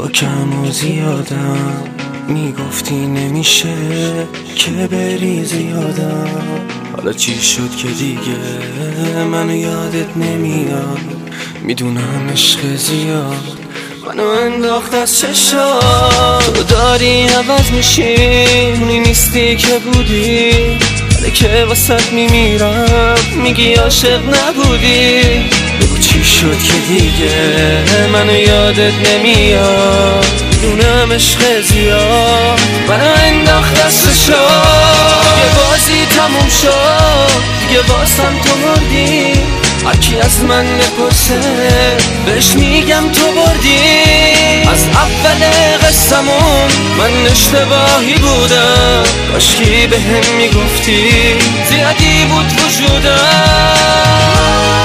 با کم و زیادم میگفتی نمیشه که بری زیادم. حالا چی شد که دیگه منو یادت نمیاد؟ میدونم عشق زیاد منو انداخت از چشات. تو داری عوض میشی، اونی نیستی که بودی. حالا که واسط میمیرم میگی عاشق نبودی. بگو چی شد که دیگه منو یادت نمیاد؟ میدونم عشق زیاد منو انداخت از چشات. دیگه بازی تموم شد، دیگه واسم تو مردی. هرکی از من نپرسه بهش میگم تو بردی. از اول قصمون من اشتباهی بودم، کاشکی بهم میگفتی زیادی بود وجودم.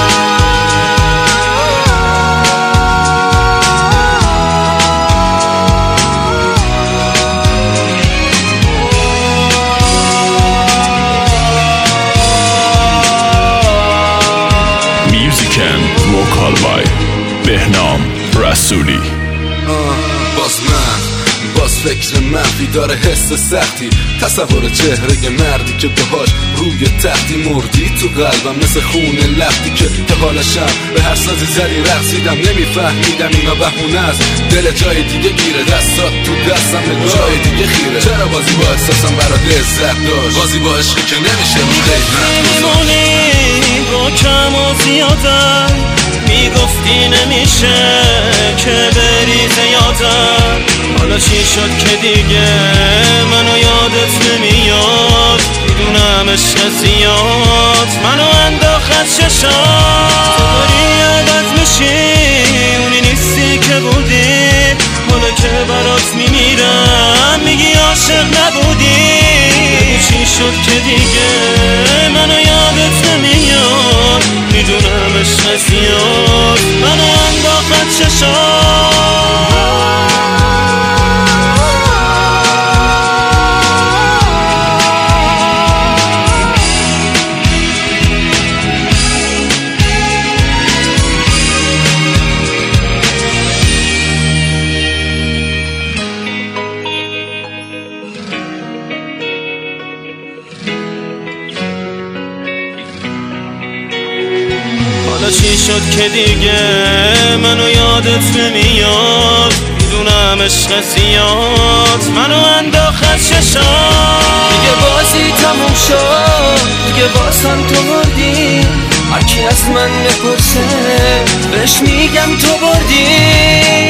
وکال بای بهنام رسولی. باز فکر منفی داره، حس سختی، تصور چهره مردی که باهاش روی تختی مردی تو قلبم، مثل خون لختی که تا حالشم به هر سازی زدی رقصیدم. نمیفهمیدم اینا بهونه است، دل جای دیگه گیره، دستات تو دستم جای دیگه خیره. چرا بازی با احساسم برات لذت داشت؟ بازی با عشقی که نمیشه رو قیمت با کم و زیادم میگفتی نمیشه که بری زیادم. حالا چی شد که دیگه منو یادت نمیاد؟ میدونم عشق زیاد منو انداخت از چشات. تو داری عوض میشی، اونی نیستی که بودی. حالا که برات میمیرم میگی عاشق نبودی. چی شد که دیگه منو یادت نمیاد؟ میدونم عشق زیاد منو انداخت از چشات. حالا چی شد که دیگه منو یادت نمیاد؟ میدونم عشق زیاد منو انداخت از چشات. دیگه بازی تموم شد، دیگه واسم تو مردی. هرکی از من نپرسه بهش میگم تو بردی.